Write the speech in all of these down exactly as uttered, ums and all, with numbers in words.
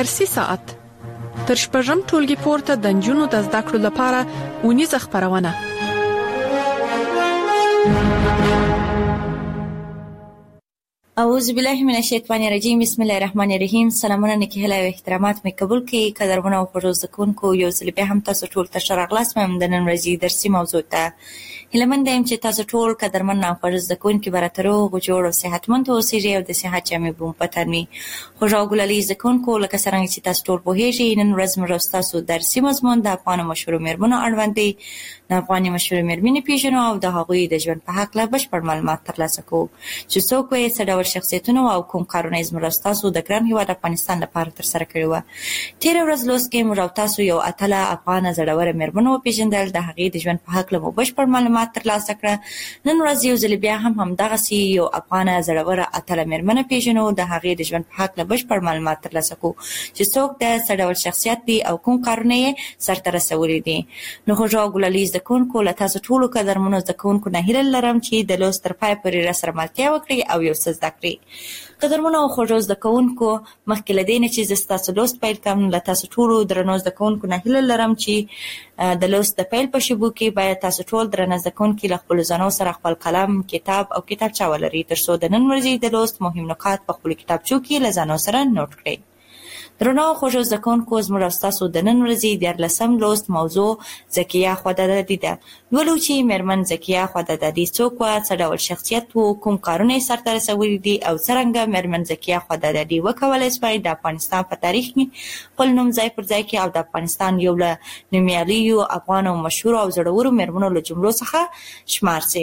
درسي ساعت تر شپږم ټولګي پورته د نجونو د زده کړو لپاره ونیزه خپرونه. اعوذ بالله من الشیطان الرجیم. بسم الله الرحمن الرحیم. سلامونه نکهله او احترامات مې قبول کړئ. قدرمنو او خوږو زده کوونکو، یو ځل بیا هم تاسو ټول ته ښه راغلاست. مې د نن ورځې درسي موضوع ته هیله مند یم چې تاسو ټول قدرمن او خوږ زده کوونکي به راته روغ جوړ او صحتمند اوسئ او د صحت جامې به مو په تن وي. خوږ او ګلالي زده کوونکو، لکه څرنګه چې تاسو ټول پوهیږئ، نن ورځ موږ ستاسو درسي مضمون د افغانو مشهورو مېرمنو اړوند دی. د افغاني مشهورو مېرمنې پیژنو او د هغوی د ژوند په هکله بشپړ معلومات ترلاسه کوو چې څوک وې، څه ډول شخصیتونه او کوم کارونه یې زموږ ستاسو د ګران هېواد افغانستان لپاره ترسره کړي وه. تېره ورځ لوست کې موږ او تاسو یو اتله افغانه زړوره مېرمن وپېژندل. د هغې د ژوند په هکله مو بشپړ معلومات ترلاسه کړه. نن ورځ یو ځل بیا هم همدغسې یو افغانه زړوره اتله مېرمنه پېژنو. د هغې د ژوند په هکله بشپړ معلومات ترلاسه کوو چې څوک ده، څه ډول شخصیت دی او کوم کارونه یې سرته رسولي دي. نو خوږو او ګلالي زده کوونکو، له تاسو ټولو قدرمنو زده کوونکو نه هیله لرم چې د لوست تر پایه پورې راسره ملتیا وکړئ او یو څه زده کړئ. قدرمنو او خوږو زده کوونکو، مخکې له دې نه چې زه ستاسو لوست پیل کړم، له تاسو ټولو درنو زده کوونکو نه هیله لرم چې د لوست د پیل په شیبو کې باید تاسو ټول درنه زده کوونکي له خپلو ځانو سره خپل قلم، کتاب او کتابچه ولرئ، تر څو د نن ورځې د لوست مهم نکات په خپلو کتابچو کې له ځانو سره نوټ کړئ. درنو او خوږو زده کوونکو، زموږ او ستاسو د نن ورځې دیارلسم لوست موضوع ذکیه خوددادي ده. لولو چې مېرمن ذکیه خوددادي څوک وه، څه ډول شخصیت و، کوم کارونه یې سرته رسولي دي او څرنګه مېرمن ذکیه خوددادي وکولی سوای د افغانستان په تاریخ کې خپل نوم ځای پر ځای کړي او د افغانستان یو له نومیالیو افغانو مشهورو او زړورو مېرمنو له جملو څخه شمار سي.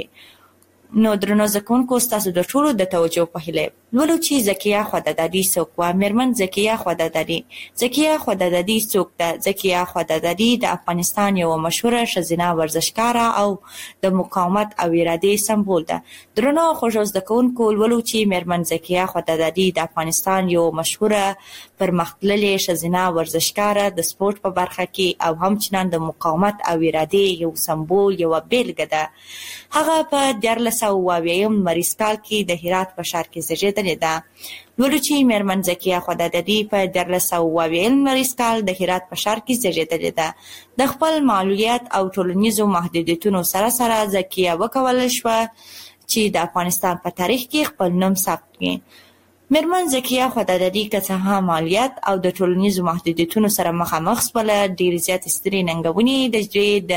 نو درنو زده کوونکو، ستاسو د ټولو د توجه په هیله لولو چې ذکیه خوددادي څوک وه. مېرمن ذکیه خوددادي ذکیه خوددادي څوک ده؟ ذکیه خوددادي د افغانستان یوه مشهوره ښځینه ورزشکاره او د مقاومت او ارادې سمبول ده. درنو او خوږو زده کوونکو، لولو چې مېرمن ذکیه خوددادي د افغانستان یوه مشهوره پرمختللې ښځینه ورزشکاره د سپورټ په برخه کې او همچنان د مقاومت او ارادې یو سمبول، یوه بیلګه ده. هغه په دیارلس سوه اووه اویایم لمریز کال کې د هرات په ښار کې زېږېدلې ده. لولو چې مېرمن ذکیه خوددادي په دیارلس سوه اووه اویایم لمریز کال د هرات په ښار کې زېږېدلې ده. د خپل معلولیت او ټولنیزو محدودیتونو سره سره ذکیه وکولی شوه چې د افغانستان په تاریخ کې خپل نوم ثبت کړي. مېرمن ذکیه خوددادي که څه هم مالیات او د ټولنیزو محدودیتونو سره مخامخ شوله، ډېرې زیاتې سترې ننګونې د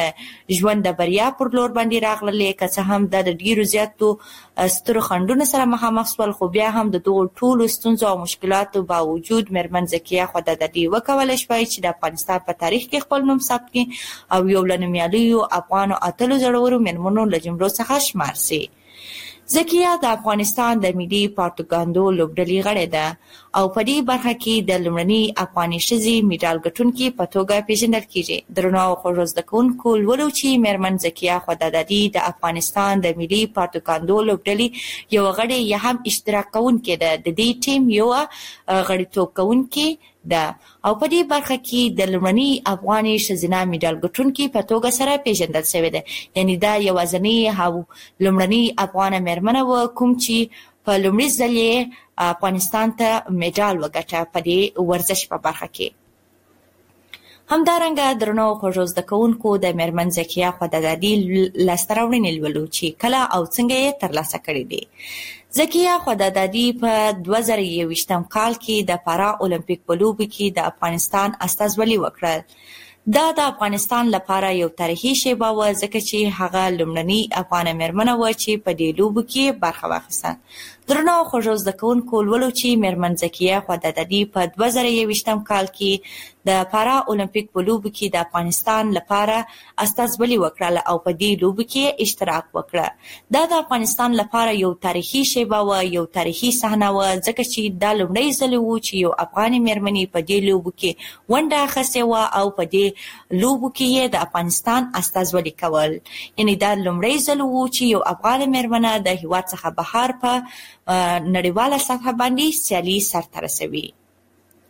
د ژوند د بریا پر لور باندې راغللې. که څه هم دا د ډېرو زیاتو سترو خنډونو سره مخامخ شول، خو بیا هم د دغو ټولو ستونزو او مشکلاتو باوجود مېرمن ذکیه خوددادي وکولی شوای چې د افغانستان په تاریخ کې خپل نوم ثبت کړي او یو له نومیالیو افغانو اتلو زړورو مېرمنو له جملو څخه شمار سي. ذکیه د افغانستان د ملي پروپاګاندا لوبډلې غړې ده او په دې برخه کې د لومړنۍ افغاني ښځې میډال ګټونکې په توګه پیژندل کیږي. درنو او خوږو زده کوونکو، لولو چې مېرمن ذکیه خوددادي د افغانستان د ملي پروپاګاندا لوبډلې یوه غړې یا هم اشتراک کوونکې ده. د دې ټیم یوه غړیتوب کوونکې ده او په دې برخه کې د لومړنۍ افغاني ښځینه میډال ګټونکې په توګه سره پیژندل شوې ده. یعنې دا یوازینۍ او لومړنۍ افغانه مېرمنه وه کوم چې په لومړي ځل یې افغانستان ته میډال وګټه په دې ورزش په برخه کې. همدارنګه درنو او خوږو زده کوونکو، د مېرمن ذکیه خوددادي لاسته راوړنې لولو چې کله او څنګه یې ترلاسه کړي دي. ذکیه خوددادي په دوه زره یوویشتم کال کې د پارا اولمپیک په لوبو کې د افغانستان استازولي وکړل. دا د افغانستان لپاره یو تاریخي شیبه وه، ځکه چې هغه لومړنۍ افغانه مېرمنه وه چې په دې لوبو کې برخه واخیسته. درنو او خوږو زده کوونکو، لولو چې مېرمن ذکیه خوددادي په دوه زره یوویشتم کال کې د پارا اولمپیک په لوبو کې د افغانستان لپاره استازولي وکړه او په دې لوبو کې اشتراک وکړه. دا د افغانستان لپاره یو تاریخي شیبه وه، یو تاریخي صحنه وه، ځکه چې دا لومړی ځل و چې یو افغاني مېرمنې په دې لوبو کې ونډه اخیستې وه او په دې لوبو کې یې د افغانستان استازولي کول. یعنې دا لومړی ځل و چې یو افغانه مېرمنه د هېواد څخه بهر په نړیواله سطحه باندې سیالي سرته رسوي.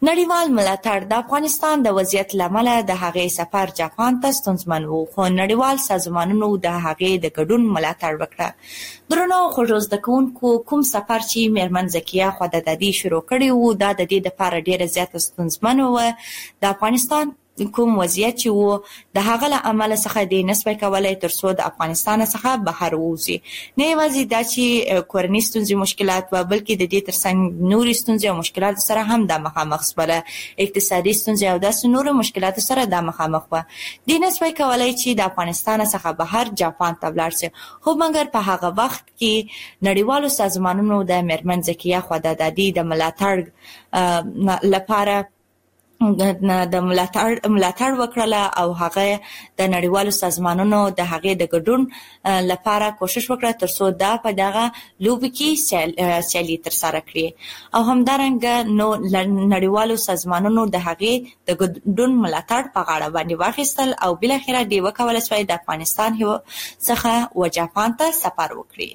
نړیوال ملاتړ د افغانستان د وضعیت لامل د هغې سفر جاپان ته ستونزمن و، خو نړیوال سازمانونو د هغې د ګډون ملاتړ وکړه. درنو خوږو زده کوونکو، کوم سفر چې میرمن زکیه خدادادي شروع کړی و دا د دې لپاره ډیره زیاته ستونزمن و. د افغانستان کوم وضعیت چې وو د هغه له امله څخه د نسبت کولای تر څو د افغانستان څخه بهر ووځي. نه یوازې دا چې کورني ستونزې مشکلات و، بلکې د دې ترڅنګ نورې ستونزې او مشکلات سره هم د مخامخ سوله. اقتصادي ستونزې او داسې نورو مشکلات سره د مخامخ و. د نسبت کولای چې د افغانستان څخه بهر جاپان ته ولاړ شي، خو مګر په هغه وخت کې نړیوالو سازمانونو د میرمن زکیه خدادادي د ملاتړ لپاره د ملاتړ ملاتړ وکړله او هغه د نړیوالو سازمانونو د هغې د ګډون لپاره کوشش وکړه تر څو دا په دغه لوبې کې سیالي ترسره کړي او همدارنګه نو نړیوالو سازمانونو د هغې د ګډون ملاتړ په غاړه باندې واخیستل او بالاخره دوی وکولی شوی د افغانستان څخه و جاپان ته سفر وکړي.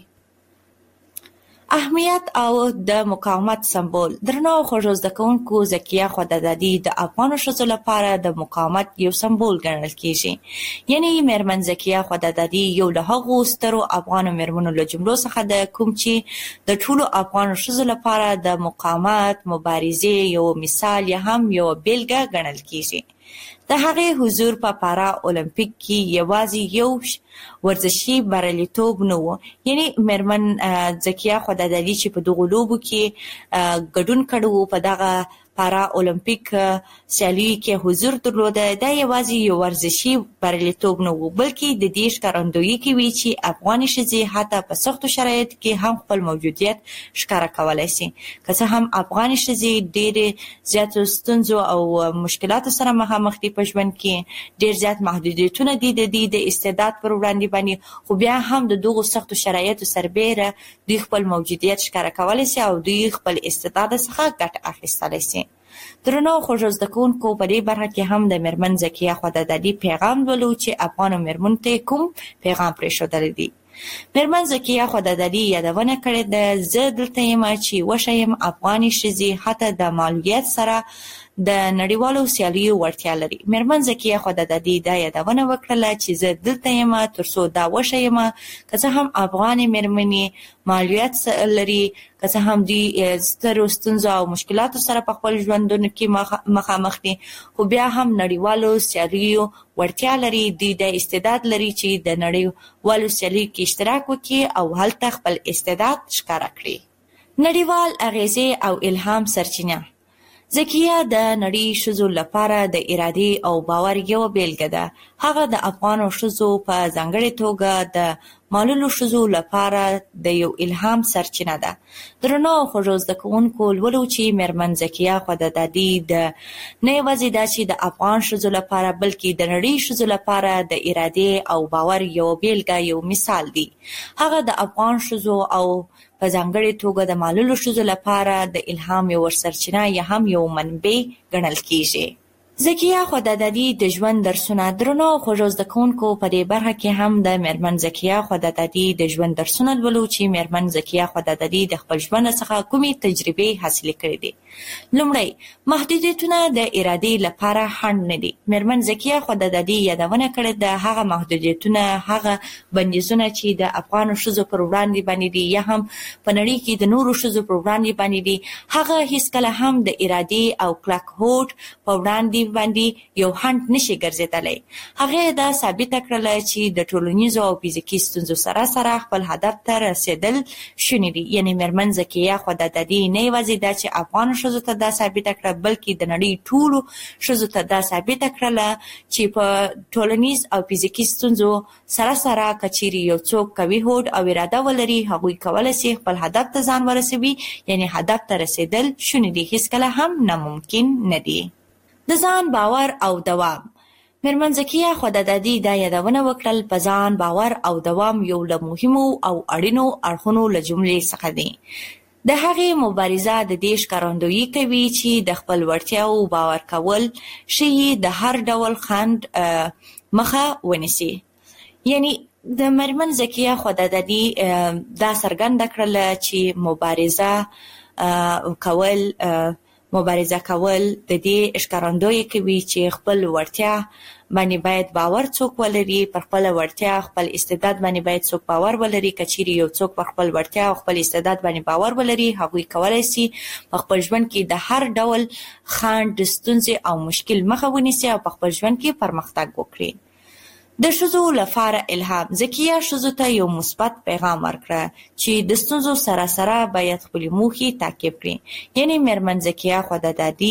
اهمیت او د مقاومت سمبول. درنو خوږو زده کوونکو، زکیه خدادادي د افغانو ښځو لپاره د مقاومت یو سمبول ګڼل کیږي. یعنی میرمن زکیه خدادادي یو له هغو سترو افغانو میرمنو له جملو څخه ده کوم چې د ټولو افغانو ښځو لپاره د مقاومت مبارزې یو مثال یا هم یو بیلګه ګڼل کیږي. د هغې حضور په پارا اولمپیک کې یوازې یو ورزشي بریالیتوب نه و، یعنی میرمن زکیه خدادادي چې په دغو لوبو کې ګډون کړی و په دغه پارا اولمپیک سیالیو کې حضور درلوده، دا یوازې یو ورزشي بریالیتوب نه و، بلکې د دې ښکارندویي کوي چې افغاني ښځې حتی په سختو شرایطو کې هم خپل موجودیت ښکاره کولی شي. که څه هم افغاني ښځې ډېرې زیاتو ستونزو او مشکلاتو سره مخامخ دي په ژوند کې، ډېر زیات محدودیتونه دي د دې د استعداد پر وړاندې باندې، خو بیا هم د دغو سختو شرایطو سربیره دوی خپل موجودیت ښکاره کولی شي او دوی خپل استعداد څخه ګټه اخیستلی شي. درنو خوږو زده کوونکو، په دې برخه کې هم د میرمن زکیه خدادادي پیغام لولو چې افغانو میرمنو ته کوم پیغام پرېښودلی دی. میرمن زکیه خدادادي یادونه کړې ده، زه دلته یم چې وښیم افغاني ښځې حتی د معلولیت سره د نړیوالو سیالیو وړتیا لري. میرمن زکیه خدادادي دا یادونه وکړله چې زه دلته یم تر څو دا وښیم که څه هم افغانې میرمنې معلولیت لري، که څه هم دوی سترو ستونزو او مشکلاتو سره په خپل ژوندونو کې مخامخ دي، خو بیا هم نړیوالو سیالیو وړتیا لري. دوی د استعداد لري چې د نړیوالو سیالیو کې اشتراک وکړي او هلته خپل استعداد ښکاره کړي. نړیوال اغیزې او الهام سرچینه. زکیه د نړۍ ښځو لپاره د ارادې او باور یوه بیلګه ده. هغه د افغانو ښځو په ځانګړې توګه د معلولو ښځو لپاره د یو الهام سرچینه ده. درنو خوږو زده کوونکو، لولو چې میرمن زکیه خدادادي د نه یوازې دا چې د افغان ښځو لپاره بلکې د نړۍ ښځو لپاره د ارادې او باور یو بیلګه یو مثال دی. هغه د افغان ښځو او په ځانګړې توګه د معلولو ښځو لپاره د الهام یو سرچینه یا هم یو منبع ګڼل کیږي. زکیه خدادادي د ژوند درسونه. درنو خوږو زده کوونکو، په دې برخه کې هم د میرمن زکیه خدادادي د ژوند درسونه لولو چې میرمن زکیه خدادادي د خپل ژوند څخه کومې تجربې حاصلې کړې دي. لومړی، محدودیتونه د ارادې لپاره خنډ نه دي. میرمن زکیه خدادادي یادونه کړې ده هغه محدودیتونه، هغه بندیزونه چې د افغانو ښځو پر وړاندې باندې دي یا هم په نړۍ کې د نورو ښځو پر وړاندې باندې دي، هغه هیڅکله هم د ارادې او کلک هوډ په وړاندې باندې یو خنډ نشي ګرځېدلی. هغې دا ثابته کړله چې د ټولنیزو او فزیکي ستونزو سره سره خپل هدف ته رسېدل شوني دي. یعنی میرمن زکیه خدادادي نه یوازې دا چې افغانو ښځو ته دا ثابته کړه، بلکې د نړۍ ټولو ښځو ته دا ثابته کړله چې په ټولنیز او فزیکي ستونزو سره سره که چیرې یو څوک قوي هوډ او اراده ولري، هغوی کولی شي خپل هدف ته ځان ورسوي. یعنی هدف ته رسېدل شوني دي، هیڅکله هم ناممکن نه دي. د ځان باور او دوام. میرمن زکیه خدادادي دا یادونه وکړل په ځان باور او دوام یو له مهمو او اړینو اړخونو له جملې څخه دی. د هغې مبارزه د دې ښکارندویي کوي چې د خپل وړتیاو باور کول ښیي د هر ډول خنډ مخه ونیسي. یعنی د میرمن زکیه خدادادي دا څرګنده کړله چې مبارزه کول مبارزه کول د دې ښکارندویي کوي چې خپل وړتیا باندې باید باور څوک ولري، پر خپل وړتیا خپل استعداد باندې باید څوک باور ولري. کچېرې یو څوک پر خپل وړتیا او خپل استعداد باندې باور ولري، هغوی کولای شي په خپل ژوند کې د هر ډول خنډ، ستونزې او مشکل مخه ونیسي او په خپل ژوند کې پرمختګ وکړي. د ښځو لپاره الهام ذکیه ښځو ته یو مثبت پیغام ورکړه چې د ستونزو سره سره باید خپلې موخې تعقیب کړي. یعنې میرمن ذکیه خدادادي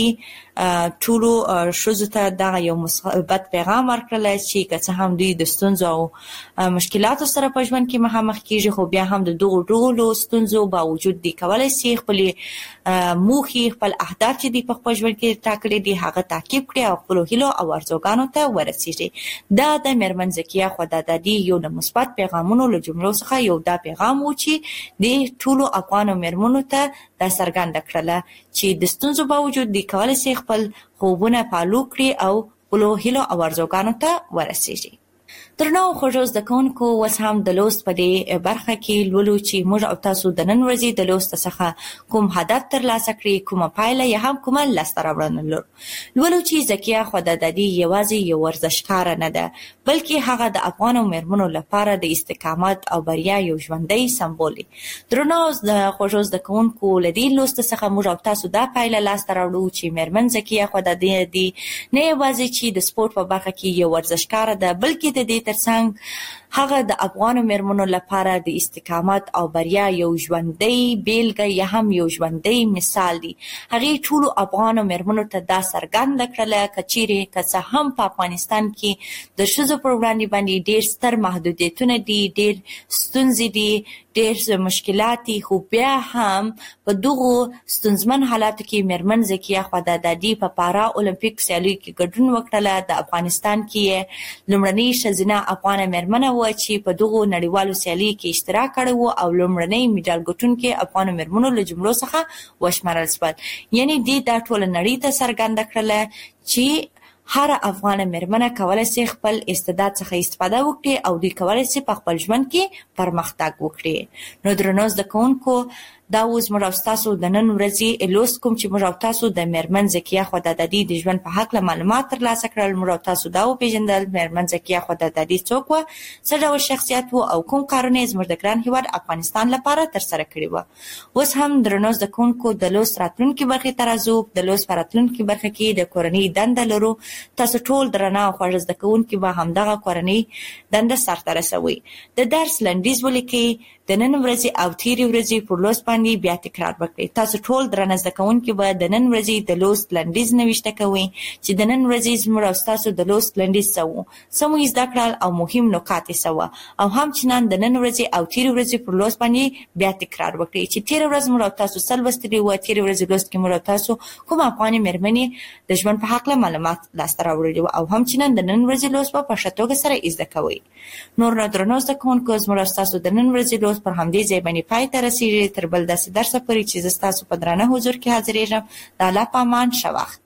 ټولو ښځو ته دغه یو مثبت پیغام ورکړلی چې که څه هم دوی د ستونزو او مشکلاتو سره په ژوند کې مخامخ کېږي، خو بیا هم د دغو ټولو ستونزو باوجود دوی کولی شي خپلې موخې، خپل اهداف چې دوی په خپل ژوند کې ټاکلي دي هغه تعقیب کړي او خپلو هیلو او ارزوګانو ته ورسېږي. دا د میرمن ذکیه خدادادي یو د مثبت پیغامونو له جملو څخه یو دا پیغام و چې د ټولو افغانو میرمنو ته دا څرګنده کړله چې د ستونزو باوجود دوی کولی شي خپل خوبونه فالو کړي او خپلو هیلو او ارزوګانو ته ورسېږي. درنو خوږو زده کوونکو، اوس هم د لوست په دې برخه کې لولو چې موږ او تاسو د نن ورځې د لوست څخه کوم هدف ترلاسه کړي، کومه پایله یا هم کومه لاسته راوړنه لرو. لولو چې ذکیه خدادادي یوازې یو ورزشکاره نه ده، بلکې هغه د افغانو میرمنو لپاره د استقامت او بریا یو ژوندی سمبول دی. درنو خوږو زده کوونکو، له دې لوست څخه موږ او تاسو دا پایله لاسته راوړو چې میرمن ذکیه خدادادي نه یوازې چې د سپورت په برخه کې یو ورزشکاره ده، بلکې د دې ترڅنګ هغه د افغانو میرمنو لپاره د استقامت او بریا یو ژوندی بیلګه یا هم یو ژوندی مثال دی. هغې ټولو افغانو میرمنو ته دا څرګنده کړله که چیرې که څه هم په افغانستان کې د ښځو پر وړاندې باندې ډېر ستر محدودیتونه دي، ډېر ستونزې دي، ډېر مشکلات دي، خو بیا هم په دغو ستونزمن حالاتو کې میرمن ذکیه خدادادي په پارا اولمپیک سیالیو کې ګډون وکړله. د افغانستان کې یې لومړنۍ ښځینه افغانه میرمنه وه چې په دغو نړیوالو سیالیو کې اشتراک کړی و او لومړنۍ میډال ګټونکې افغانو میرمنو له جملو څخه وشمارل شول. یعنې دې دا ټوله نړۍ ته څرګنده کړله چې هر افغانه میرمنه کولی شي خپل استعداد څخه استفاده وکړي او دوی کولی شي په خپل ژوند کې پرمختګ وکړي. نو درنو زده کوونکو، دا اوس موږ او تاسو د نن ورځې لوست کوم چې موږ او تاسو د میرمن ذکیه خدادادي د ژوند په هکله معلومات ترلاسه کړل. موږ او تاسو دا وپېژندل میرمن ذکیه خدادادي څوک وه، څه ډول شخصیت و او کوم کارونه یې زموږ د ګران هېواد افغانستان لپاره ترسره کړي وه. اوس هم درنو زده کوونکو، د لوست راتلونکي برخې ته راځو. د لوست په راتلونکي برخه کې د کورنۍ دنده لرو. تاسو ټول درنه او خوږ زده کوونکي به همدغه کورنۍ دنده سرته رسوئ. د درس لنډیز ولیکئ. د نن ورځې او تیرې ورځې پر لوست باندې بیا تکرار وکړئ. تاسو ټول درنه زده کوونکي به د نن ورځې د لوست لنډیز نوشته کوئ چې د نن ورځې زموږ او ستاسو د لوست لنډیز څه و، څه مو زده کړل او مهم نکات یې څه وه، او همچنان د نن ورځې او تیرې ورځې پر لوست باندې بیا تکرار وکړئ چې تیره ورځ موږ او تاسو څه لوستلي وه. تیرې ورځې لوست کې موږ او تاسو کوم افغانې میرمنې د ژوند په هکله معلومات لاسته راوړلي وو، او همچنان د نن ورځې لوست به په ښه توګه سره زده کوئ. نور نو درنو زده کوونکو، زموږ او ستاسو د نن ورځې لوست پر همدې ځای باندې پای ته رسېږي. تر بل داسې درسه پورې چې زه ستاسو په درانه حضور کې حاضرېږم، د الله په امان، ښه وخت.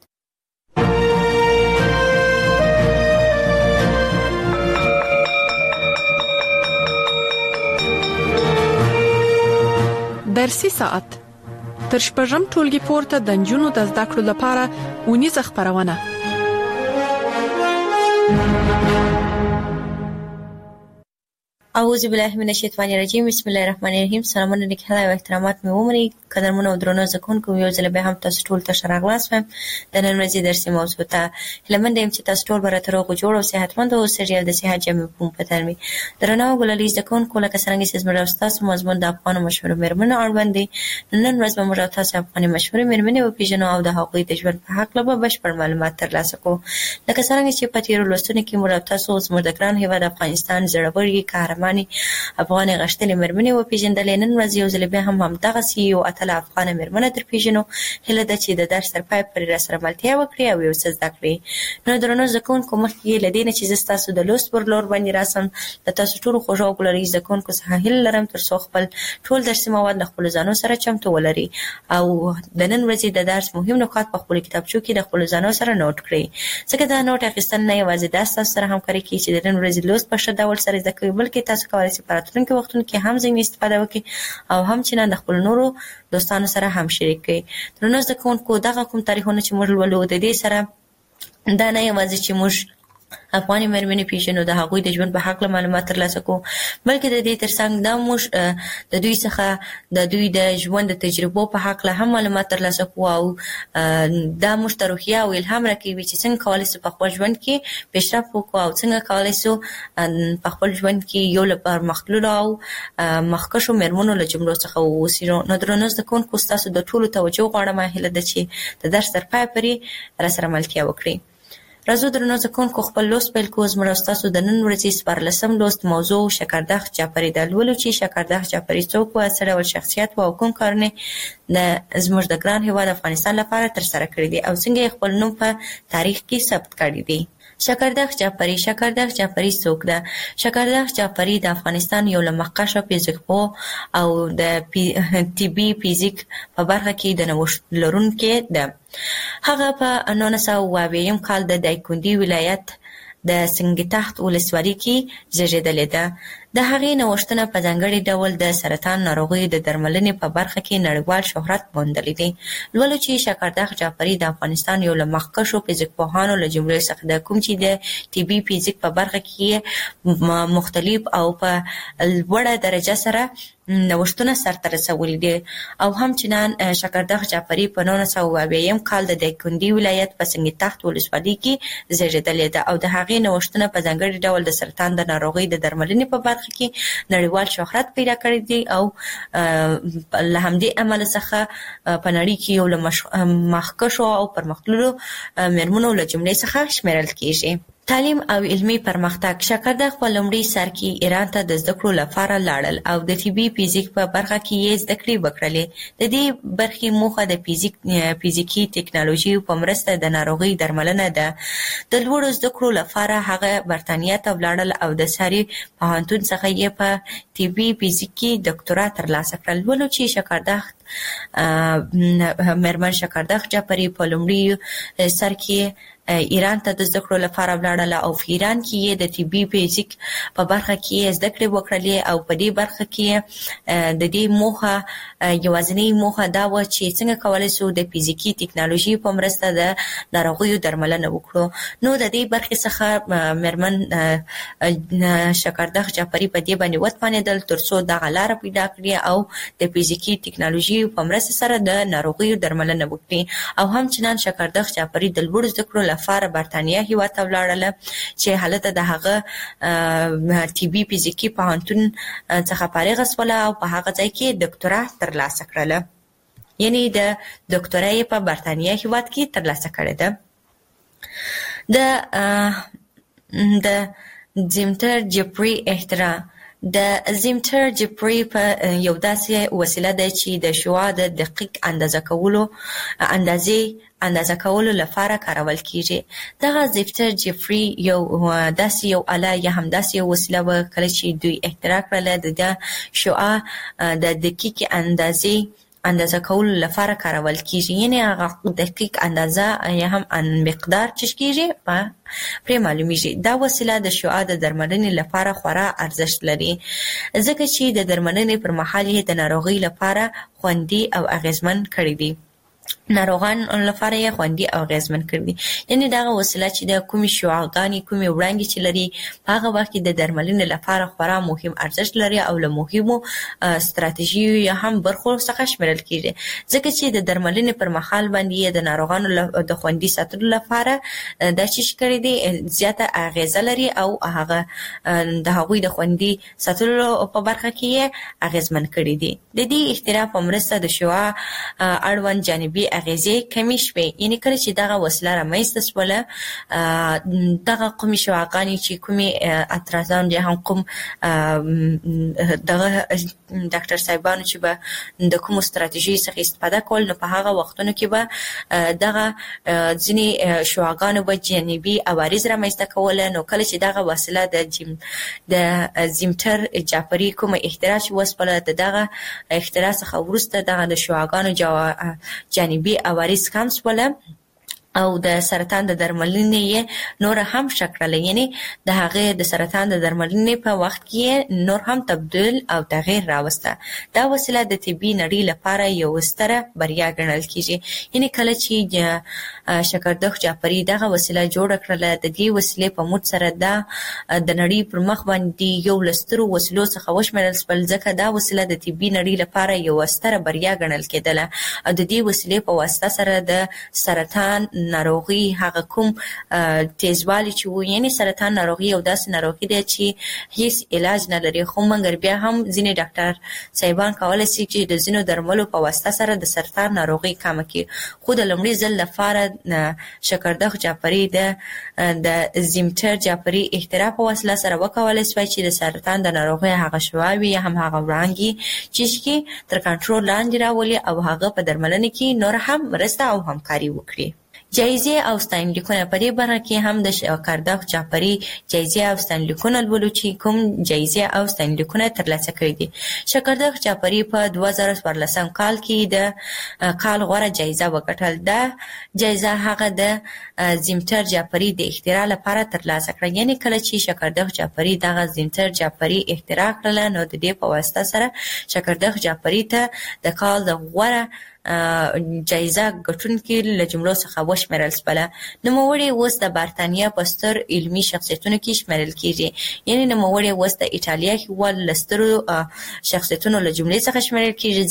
درسي ساعت تر شپږم ټولګي پورته د نجونو د زده کړو لپاره اونیزه خپرونه. اعوذ بالله من الشیطان الرجیم. بسم الله الرحمن الرحیم. سلامونه نیک هیله او احترامات مې ومنئ. قدرمنو او درنو زده کوونکو، یو ځل بیا هم تاسو ټول ته ښه راغلاست وایم. د نن ورځې درسي موضوع ته هیله مند یم چې تاسو ټول به راته روغ جوړ او صحتمند اوسئ او د صحت جامې په بدن وي. درنو ګلالي زده کوونکو، لکه څرنګه چې زموږ او ستاسو مضمون د افغانو مشهورو میرمنو اړوند دی، نن ورځ به موږ او تاسو افغاني مشهورې میرمنې وپېژنو او د هغوی د ژوند په هکله به بشپړ معلومات ترلاسه کړو. لکه څرنګه چې په تېرو لوستونو کې موږ او تاسو زموږ د ګران هېواد افغانستان زړورې، قهرمانې افغانې غښتلې میرمنې وپېژندلې. نن ورځ یو ځل بیا هم همدغسې یو اتله افغانه میرمنه درپېژنو. هیله ده چې د درس تر پایه پورې راسره ملتیا وکړي او یو څه زده کړي. نو درنو زده کوونکو، مخکې له دې نه چې زه ستاسو د لوست پر لور باندې راسم، د تاسو ټولو خوږو او ګلالي زده کوونکو څخه هیله لرم تر څو خپل ټول درسي مواد له خپلو ځانو سره چمتو ولري او د نن ورځې د درس مهم نکات په خپلو کتابچو کې د خپلو ځانو سره نوټ کړئ. ځکه دا نوټ اخیستل نه یوازې دا ستاسو سره همکاري کوي چې د نن ورځې لوست په ښه ډول سره زده کوئ، بلکې تاسو کولای شئ په راتلونکي وختونو کې هم ځینې استفاده وکړئ او هم چې د خپل نورو دوستانو سره هم شریک کړئ. درنو زده کوونکو، دغه کوم تاریخونه چې موږ لولو د دې سره دا نه یوازې چې موږ افغاني مېرمنې پیژنو، د هغوی د ژوند په هکله معلومات ترلاسه کوو، بلکې د دې ترڅنګ دا موږ د دوی څخه د دوی د ژوند د تجربو په هکله هم معلومات ترلاسه کوو او دا موږ ته روحیه او الهام راکوي چې څنګه کولی شو په خپل ژوند کې پیشرفت وکړو او څنګه کولی شو په خپل ژوند کې یو له پرمختللو او مخکښو مېرمنو له جملو څخه واوسو. نو درنو زده کوونکو، ستاسو د ټولو توجه غواړم، هیله ده چې د درس تر پایه پورې راسره ملتیا وکړئ. راځو درنو زده کوونکو، خپل لوست پیل کوو. زموږ ستاسو د نن ورځې څوارلسم لوست موضوع شکردخ جعفري ده. لولو چې شکردخ جعفري څوک و، څه ډول شخصیت و او کوم کارونه د زموږ د ګران هېواد افغانستان لپاره ترسره کړي دي او څنګه یې خپل نوم په تاریخ کې ثبت کړی دی. شکردخ جعفري. شکردخ جعفري څوک ده؟ شکردخ جعفري د افغانستان یو له مخکښو فیزیکپوه او د طبي فیزیک په برخه کې د نوښت لرونکې ده. هغه په نولس سوه اوه اویایم کال د دایکنډي ولایت د سنګتخت ولسوالۍ کې زیږېدلې ده. د هغې نوښتونه په ځانګړي ډول د سرطان ناروغیو د درملنې په برخه کې نړیوال شهرت موندلی دی. لولو چې شکردخ جعفري د افغانستان یو له مخکښو فیزیکپوهانو له جملې څخه ده، کوم چې د طبي فیزیک په برخه کې مختلف او په لوړه درجه سره نوښتونه سرته رسولي دي. او همچنان شکردخ جعفري په نولس سوه اوه اویایم کال د دایکنډي ولایت په سنګتخت ولسوالۍ کې زیږېدلې ده او د هغې نوښتونه په ځانګړي ډول د سرطان د ناروغۍ د درملنې په برخه کې نړیوال شهرت پیدا کړی دی او له همدې امله څخه په نړۍ کې یو له مخکښو او پرمختللو مېرمنو له جملې څخه شمیرل کیږي. تعلیم او علمي پرمختګ. شکردخ په لومړي سر کې ایران ته د زده کړو لپاره لاړل او د طبي فیزیک په برخه کې یې زده کړې وکړلې. د دې برخې موخه د فیزیک فیزیکي ټکنالوژي په مرسته د ناروغۍ درملنه ده. د لوړو زده کړو لپاره هغه برتانیا ته ولاړل او د ساري پوهنتون څخه یې په طبي فیزیک کې ډاکټورا ترلاسه کړل. ولو چې شکردخ مېرمن شکردخ جعفري په لومړي سر کې ایران ته د زده کړو لپاره ولاړله او په ایران کې یې د طبي فیزیک په برخه کې زده کړې وکړلې او په دې برخه کې د دې موخه یوازینۍ موخه دا وه چې څنګه کولی شو د فیزیکي ټکنالوژي په مرسته د ناروغیو درملنه وکړو. نو د دې برخې څخه مېرمن شکردخ جعفري په دې باندې وتوانېدل تر څو دغه لاره پیدا کړي او د فیزیکي ټکنالوژي په مرسته سره د ناروغیو درملنه وکړي. او همچنان شکردخ جعفري د لوړو زده کړو لپاره برتانیا هېواد ته ولاړله چې هلته د هغه طبي فیزیکي پوهنتون څخه فارغه شوله او په هغه ځای کې ډاکټورا ترلاسه کړله. یعنې د ډاکټورا یې په برتانیا هېواد کې ترلاسه کړې ده. د د زیمتر جعفري اختراع. د زیمتر جعفري په یو داسې وسیله ده چې د شعاع د دقیق اندازه کولو اندازې اندازه کولو لپاره کارول کیږي. دغه زیمتر جعفري یو داسې یو آله یا هم داسې یو وسیله وه کله چې دوی اختراع کړله د شعاع د دقیق اندازې اندازه کولو لپاره کارول کیږي. یعنې هغه دقیق اندازه یا هم مقدار چې کیږي په پرې معلومیږي. دا وسیله د شعاع د درملنې لپاره خورا ارزښت لري ځکه چې د درملنې پر مهال یې د ناروغۍ لپاره خوندي او اغیزمن کړی دی. ناروغان لپاره یې خوندي او اغیزمن کړی دي. یعنې دغه وسیله چې د کومې شعاعګانې کومې وړانګې چې لري په هغه وخت کې د درملنې لپاره خورا مهم ارزښت لري او له مهمو ستراتیژیو یا هم برخو څخه شمیرل کیږي ځکه چې د درملنې پر مهال باندې د ناروغانو د خوندي ساتلو لپاره دا چې کړی دی زیاته اغیزه لري او هغه د هغوی د خوندي ساتلو په برخه کې یې اغیزمن کړی دی. د دې اختراع په مرسته د شعاع اړوند جانبي اغیزې کمې شوې. یعنې کله چې دغه وسیله رامنځته شوله دغه کومې شعاعګانې چې کومې اترازان یا هم کوم دغه ډاکټر صاحبانو چې به د کومو ستراتیژیو څخه استفاده کول نو په هغه وختونو کې به دغه ځینې شعاعګانو به جانبي عوارض رامنځته کوله. نو کله چې دغه وسیله د جیم د زیمتر جعفري کومه اختراع چې وسپله د دغه اختراع څخه وروسته دغه د شعاعګانو جانبي عوارض کم شوله او د سرطان د درملنې نور هم شکړل، یعنی د هغه د سرطان د درملنې په وخت کې نور هم تبديل او تغییر راوسته. دا وسیله د طبي نړۍ لپاره یو ستره بریا ګڼل کیږي. یعنی کله چې شکردخ جعفری دغه وسیله جوړ کړله، د دې وسیلې په موږ سره دا د نړۍ پر مخ باندې یو لسترو وسیلو څخه وشمېرل شول، ځکه دا وسیله د طبي نړۍ لپاره یو ستره بریا ګڼل کېدله. او د دې وسیلې په واسطه سره د سرطان ناروغي هغه کوم تیزوالی چې و، یعنی سرطان ناروغي یو داسې ناروغي دی چې هیڅ علاج نه لري، خو مګر بیا هم ځینې ډاکټر صاحبان کولای شي چې د ځینو درملو په واسطه سره د سرطان ناروغي کم کړي. خو د لومړي ځل لپاره شکردخ جعفری د د زیمټر جعفری اختراع په وسیله سره وکولای شي چې د سرطان د ناروغي هغه شواوي هم هغه وړانګي چې تر کنټرول لاندې راولي او هغه په درملنه کې نور هم مرسته او همکاري وکړي. جایزې او ستاینلیکونه په دې برخه کې هم د شکردخ جعفری جایزې او ستاینلیکونه لولو چې کوم جایزې او ستاینلیکونه ترلاسه کړي دي. شکردخ جعفری په دوه زره څوارلسم کال کې د کال غوره جایزه وګټل. دا جایزه هغه د زیمټر جعفری د اختراع لپاره ترلاسه کړه. یعنی کله چې شکردخ جعفری دغه زیمټر جعفری اختراع کړل، نو د دې په واسطه سره شکردخ جعفری ته د کال د غوره جایزه ګټونکي له جملو څخه وشمېرل شول. نوموړی اوس د برتانیا په ستر علمي شخصیتونو کې شمېرل کیږي. یعنی نوموړی اوس د ایټالیا هېواد له سترو شخصیتونو له جملې څخه شمېرل کیږي،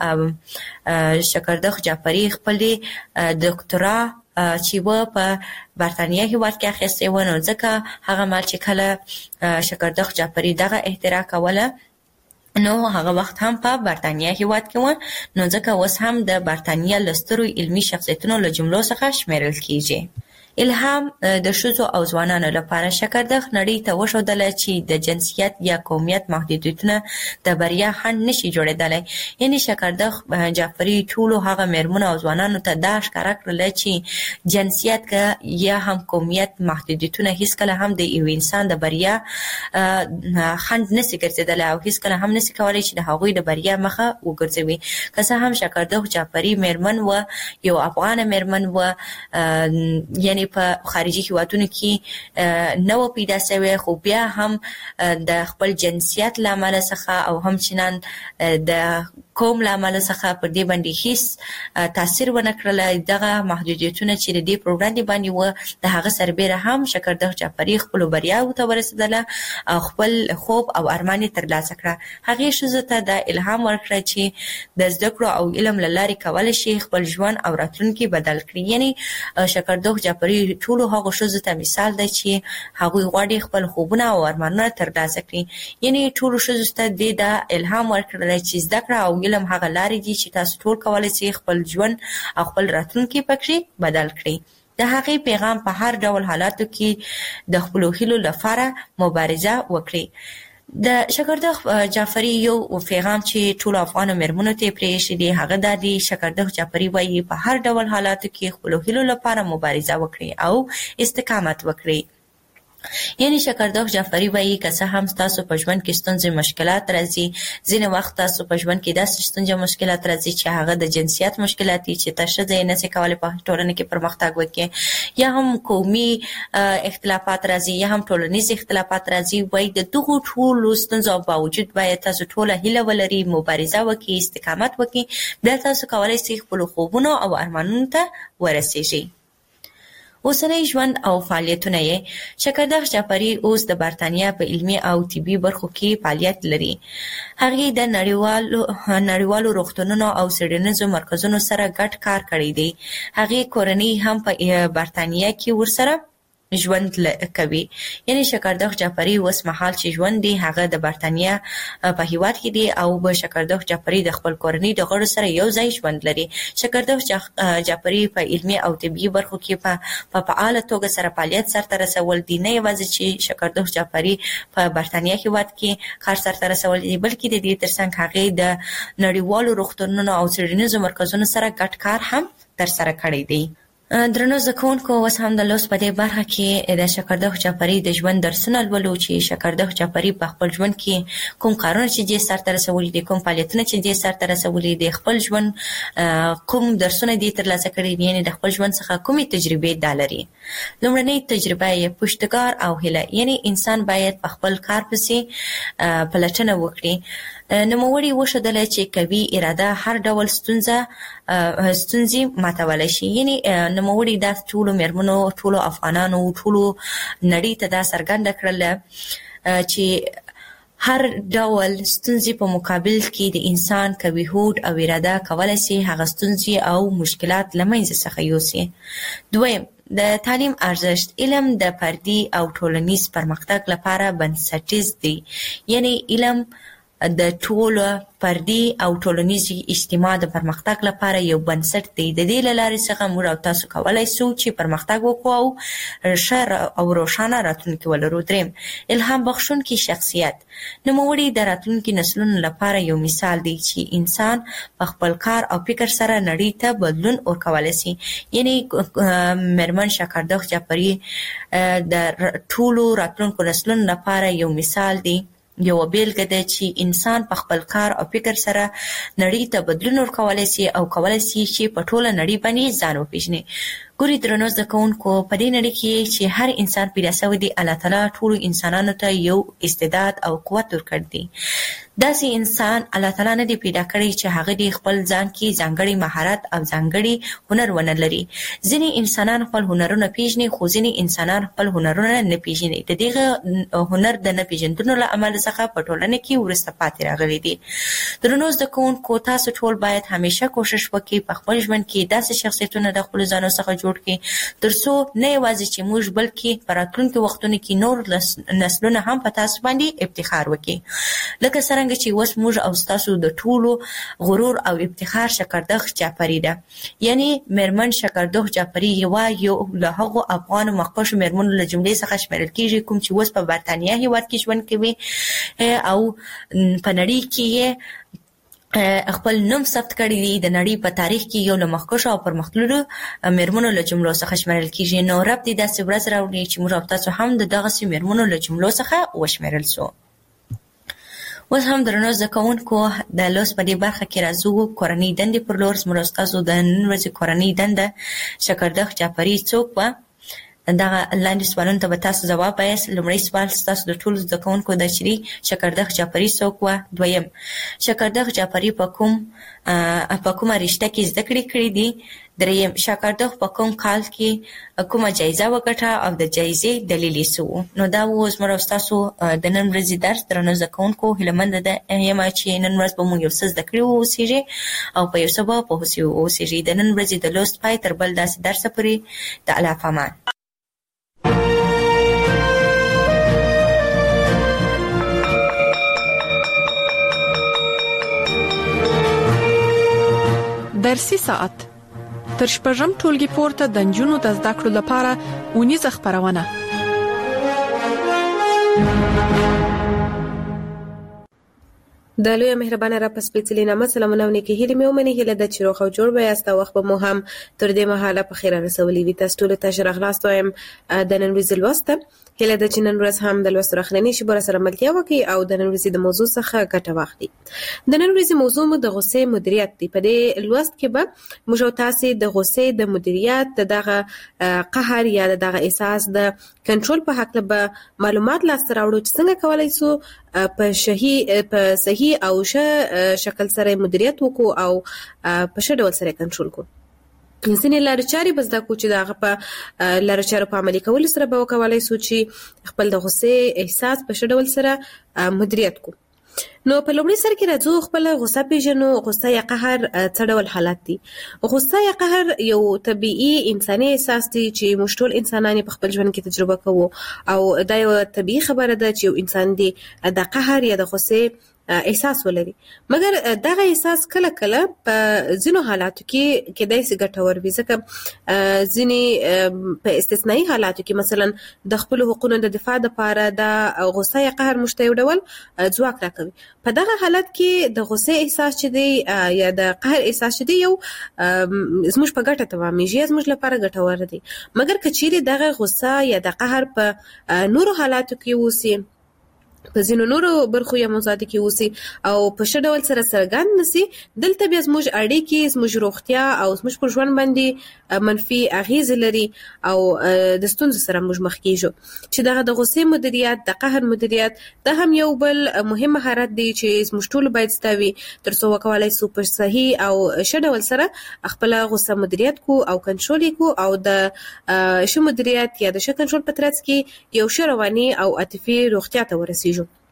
ځکه شکردخ جعفری خپلې ډاکټرا چې و په برتانیا هېواد کې اخیستې و، نو ځکه هغه مهال چې کله شکردخ جعفری دغه اختراع کوله، نو هغه وخت هم په برتانیا هېواد کې و، نو ځکه اوس هم د برتانیا له سترو علمي شخصیتونو له جملو څخه شمېرل کیږي. الهام د ښځو او ځوانانو لپاره شکردخ نړۍ ته وښودله چې د جنسیت یا قومیت محدودیتونه د بریا خنډ نشي جوړېدلی. یعنی شکردخ جعفری ټولو هغه مېرمنو او ځوانانو ته دا ښکاره کړله چې جنسیت یا هم قومیت محدودیتونه هیڅکله هم د یو انسان د بریا خنډ نشي ګرځېدلی او هیڅکله هم نشي کولی چې د هغوی د بریا مخه وګرځوي. که څه هم شکردخ جعفری مېرمن و، یو افغانه مېرمن و، یعنی په خارجي هیوادونو کې نه و پیدا شوی، خو بیا هم د خپل جنسیت له امله څخه او همچنان د قوم له امله څخه پر دې باندې هیڅ تاثیر ونه کړل. دغه محدودیتونه چې د دې پر وړاندې باندې و، د هغه سربیره هم شکردخ جعفری خپلو بریاوو ته ورسېدله او خپل خوب او ارمان یې ترلاسه کړه. هغې ښځو ته دا الهام ورکړه چې د زده کړو او علم له لارې کولی شي خپل ژوند او راتلونکي بدل کړي. یعنی شکردخ جعفری ټولو هغو ښځو ته مثال دی چې هغوی غواړي خپل خوبونه او ارمانونه ترلاسه کړي. یعنی ټولو ښځو ته دې دا الهام ورکړی چې زده کړه او علم هغه لارې دي چې تاسو ټول کولی شئ خپل ژوند او خپل راتلونکی پکې بدل کړئ. د هغې پیغام په هر ډول حالاتو کې د خپلو هیلو لپاره مبارزه وکړئ. د شکردخ جعفری یو پیغام چې ټولو افغانو مېرمنو ته یې پرېښی دی، هغه دا دی: شکردخ جعفری وایي په هر ډول حالاتو کې خپلو هیلو لپاره مبارزه وکړئ او استقامت وکړئ. یعنی شکردخ جعفری وایي که څه هم تاسو په ژوند کې ستونزې مشکلات راځي، ځینې وخت تاسو په ژوند کې داسې ستونزې مشکلات راځي چې هغه د جنسیت مشکلات دي چې تاسو ښځه یې نشئ کولی په ټولنه کې پرمختګ وکړي، یا هم قومي اختلافات راځي، یا هم ټولنیز اختلافات راځي. وایي د دغو ټولو ستونزو باوجود باید تاسو ټوله هیله ولرئ، مبارزه وکړئ، استقامت وکړئ، بیا تاسو کولی شئ خپلو خوبونو او ارمانونو ته ورسیږئ. اوسنی ژوند او فعالیتونه یې: شکردخ جعفری اوس د برتانیا په علمي او طبي برخو کې فعالیت لري. هغې د نړیوالو نړیوالو روغتونونو او څېړنیزو مرکزونو سره ګډ کار کړی دی. هغې کورنۍ هم په برتانیا کې ورسره ژوند کوي. یعنی شکردخ جعفری اوس مهال چې ژوند دی هغه د برتانیا په هیواد کې دی او به شکردخ جعفری د خپل کورنۍ د غړو سره یو ځای ژوند لري. شکردخ جعفری په علمي او طبي برخو کې په فعاله توګه سره فعالیت سرته رسول دي. نه یوازې چې شکردخ جعفری په برتانیا هیواد کې کار سرته رسول دي، بلکې د دې ترڅنګ هغې د نړیوالو روغتونونو او څېړنیزو مرکزونو سره ګډ کار هم ترسره کړی دی. درنو زده کوونکو، اوس هم د لوست په دې برخه کې د شکردخ جعفري د ژوند درسونه لولو چې شکردخ جعفري په خپل ژوند کې کوم کارونه چې دې سرته رسولي دي، کوم فعالیتونه چې دې سرته رسولي دي، خپل ژوند کوم درسونه دې ترلاسه کړي دي، یعنې د خپل ژوند څخه کومې تجربې دا لري. لومړنۍ تجربه یې پشتکار او هیله، یعنې انسان باید په خپل کار پسې پلټنه وکړي. نوموړي وښودله چې قوي اراده هر ډول ستونزه ستونزې ماتولی شي. یعنې نوموړي دا ټولو مېرمنو، ټولو افغانانو، ټولو نړۍ ته دا څرګنده کړله چې هر ډول ستونزې په مقابل کې د انسان قوي هوډ او اراده کولی شي هغه ستونزې او مشکلات له منځه څخه یوسي. دویم، د تعلیم ارزښت. علم د فردي او ټولنیز پرمختګ لپاره بنسټیز دی. یعنې علم د ټولو فردي او ټولنیز اجتماع د پرمختګ لپاره یو بنسټ دی. د دې له لارې څخه موږ او تاسو کولی شو چې پرمختګ وکړو او ښه او روښانه راتلونکي ولرو. دریم، الهام بخښونکي شخصیت. نوموړي د راتلونکي نسلونو لپاره یو مثال دی چې انسان په خپل کار او فکر سره نړۍ ته بدلون ورکولی شي. یعنې مېرمن شکردخ جعفري د ټولو راتلونکو نسلونو لپاره یو مثال دی، یو بیلګه ده چې انسان په خپل کار او فکر سره نړۍ ته بدلون ورکولی شي او کولی شي چې په ټوله نړۍ باندې ځان وپېژني. ګوري درنو زده کوونکو، په دې نړۍ کې چې هر انسان پیدا شوی دی، الله تعالی ټولو انسانانو ته یو استعداد او قوت ورکړی دی. داسې انسان الله تعالی نه دی پیدا کړی چې هغه د خپل ځان کې ځانګړی مهارت او ځانګړی هنر ونه لري. ځینې انسانان خپل هنرونه پیژني، خو ځینې انسانان خپل هنرونه نه پیژني. د دغه هنر د نه پیژندنو له امله څخه په ټولنه کې وروسته پاتې راغلي دي. درنو زده کوونکو، تاسو ټول باید همیشه کوشش وکړئ په خپل ژوند کې داسې شخصیتونه د خپلو ځانو څخه جوړ کړئ تر څو نه یوازې چې موږ بلکې په راتلونکي وختونو کې نور نسلونه هم په تاسو باندې افتخار وکړي. لکه څرنګه چې اوس موږ او ستاسو د ټولو غرور او افتخار شکردخ جعفري ده. یعنې مېرمن شکردخ جعفري یوه یو له هغو افغانو مخکښو مېرمنو له جملې څخه شمېرل کېږي کوم چې اوس په برطانیه هېواد کې ژوند کوي او په نړۍ کې یې خپل نوم ثبت کړی دی. د نړۍ په تاریخ کې یو له مخکښو او پرمختللو مېرمنو له جملو څخه شمېرل کېږي. نو رب دې داسې ورځ راوړي چې موږ او تاسو هم د دغسې مېرمنو له جملو څخه وشمېرل سو. اوس هم درنو زده کوونکو، د لوست په دې برخه کې راځو کورنۍ دندې پر لور. زموږ او ستاسو د نن ورځې کورنۍ دنده شکردخ جعفري څوک وه؟ دغه لاندې سوالونو ته به تاسو ځواب وایاست. لومړی سوال ستاسو د ټولو زده کوونکو دا چې شکردخ جعفري څوک وه؟ دویم، شکردخ جعفري په کوم په کومه رشته کې زده کړې کړې دي؟ دریم، شکردخ په کوم کال کې کومه جایزه وګټه او د جایزې دلیل یې څه و؟ نو دا و زموږ او ستاسو د نن ورځې درس. درنو زده کوونکو، هیله ده یم چې نن ورځ به موږ یو څه زده کړي واوسېږئ او په یو څه به پوه سوي واوسېږئ. د نن ورځې د لوست پای تر بل داسې درسه پورې د الله په امان. درسي ساعت تر شپږم ټولګي پورته د نجونو د زده کړو لپاره اونیزه خپرونه. د لوی مهربانه را پس پیڅلي نامه سلامونه او نیکی هیلې مې ومني. هیله ده چې روغ او جوړ به یاست او وخت به مو هم تر دې مهاله په خیر رسولي وي. تاسو ټولو ته ښه راغلاست وایم د نن ورځې لوست ته. هیله ده چې نن ورځ هم د لوست راخلنې شي بر سره ملتیا وکړي او د نن ورځې د موضوع څخه ګټه واخلي. د نن ورځې موضوع مو د غصې مدیریت دی. په دې لوست کې به موږ او تاسو د غصې د مدیریت، دغه قهر یا دغه احساس د کنټرول په حق له معلومات لاسته راوړو چې څنګه کولای شو په صحیح په صحیح او ښه شکل سره مدیریت وکړو او په ښه ډول سره کنټرول کړو. ځینې لارې چارې به زده کړو چې د هغه په لارو چارو په عملي کولو سره به وکولای شو چې خپل د غصې احساس په ښه ډول سره مدیریت کړو. نو په لومړي سر کې راځو خپل غصه پیژنو. غصه یا قهر څه ډول حالت دي؟ غصه یا قهر یو طبيعي انساني احساس دی چې موږ ټول انسانان په خپل ژوند کې تجربه کوو او دا یو طبيعي خبره ده چې یو انسان دی د قهر یا د غصې احساس ولري. مګر دغه احساس کله کله په ځینو حالاتو کې کېدای شي ګټور وي، ځکه ځینې په استثنایی حالاتو کې مثلا د خپل حقوقو د دفاع لپاره د غوسه یا قهر موږ ته یو ډول ځواک راکوي. په دغه حالت کې د غوسې احساس چې دی یا د قهر احساس چې دی یو زموږ په ګټه تمامېږي، زموږ لپاره ګټور دی. مګر که چیرې دغه غوسه یا د قهر په نورو حالاتو کې اوسي، په ځینو نورو برخو یا موضوعاتو کې اوسي او په ښه ډول سره څرګند نشي، دلته بیا زموږ اړیکې، زموږ روغتیا او زموږ پر ژوند باندې منفي اغیزې لري او د ستونزو سره موږ مخ کیږو. چې دغه د غوسې مدیریت، د قهر مدیریت، دا هم یو بل مهم مهارت دی چې زموږ ټول باید زده وي تر څو وکولای شو په صحیح او ښه ډول سره خپل غوسه مدیریت کو او کنټرول کو او د ښه مدیریت یا د ښه کنټرول په ترڅ کې یو ښه رواني او عاطفي روغتیا ته ورسیږو.